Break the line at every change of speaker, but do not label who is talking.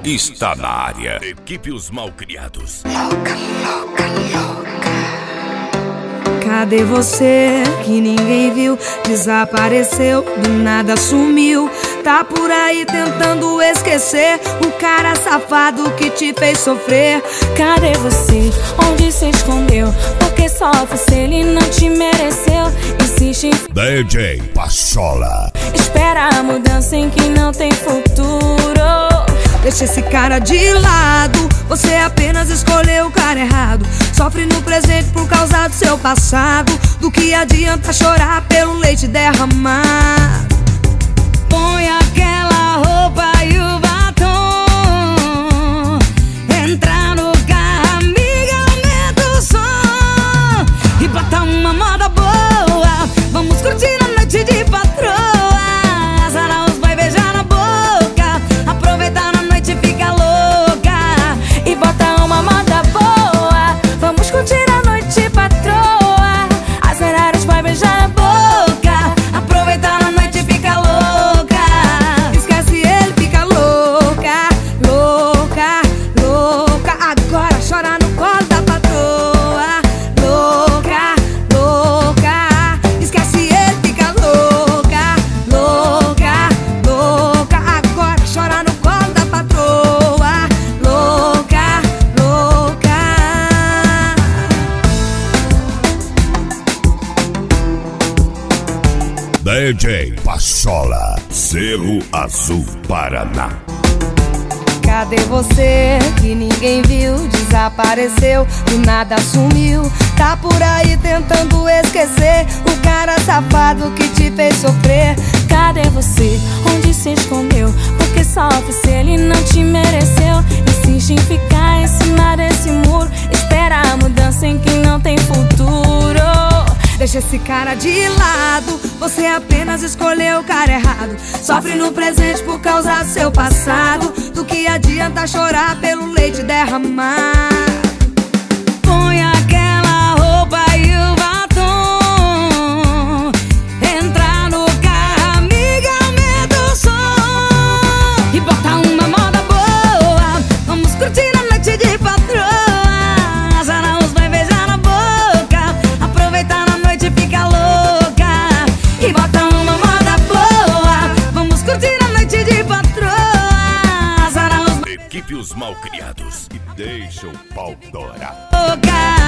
está na área. Equipe Os Malcriados.
Louca, louca, louca.
Cadê você que ninguém viu? Desapareceu, do nada sumiu. Tá por aí tentando esquecer o cara safado que te fez sofrer.
Cadê você? Onde se escondeu? Porque sofre se ele não te mereceu. Insiste em
DJ Pachola.
espera a mudança em que não tem futuro.
Deixa esse cara de lado, você apenas escolheu o cara errado. Sofre no presente por causa do seu passado. Do que adianta chorar pelo leite derramado? Põe aquela roupa e o batom, entra no carro, amiga, aumenta o som e bota uma moda boa. Vamos curtir a noite de patroa. As Araús vai beijar na boca, aproveitar na noite, fica louca
E bota uma moda boa. Vamos curtir a noite, patroa. As Araras vai beijar na boca,
aproveitar na noite, fica louca. Esquece ele, fica louca, louca, louca. Agora chora no colo da patroa. Louca, louca. Esquece ele, fica louca, louca, louca. Agora chora no colo da patroa. Louca, louca.
DJ Pachola. Cerro Azul, Paraná.
Cadê você que ninguém viu? Desapareceu, do nada sumiu. Tá por aí tentando esquecer o cara safado que te fez sofrer.
cadê você? Onde se escondeu? Porque sofre se ele não te mereceu. Insiste em ficar em cima desse muro. Espera a mudança em que não tem futuro.
Deixa esse cara de lado, você apenas escolheu o cara errado. Sofre no presente por causa do seu passado. Do que adianta chorar pelo leite derramado? Põe aquela roupa e o batom, entra no carro, amiga, aumenta o som e bota uma moda boa. Vamos curtir a noite de patroa. As Araús vai beijar na boca, aproveitar na noite, fica louca e bota uma moda boa. Vamos curtir a noite de patroa. As Araús
Equipe Os Malcriados. E deixa o pau dourar.
louca.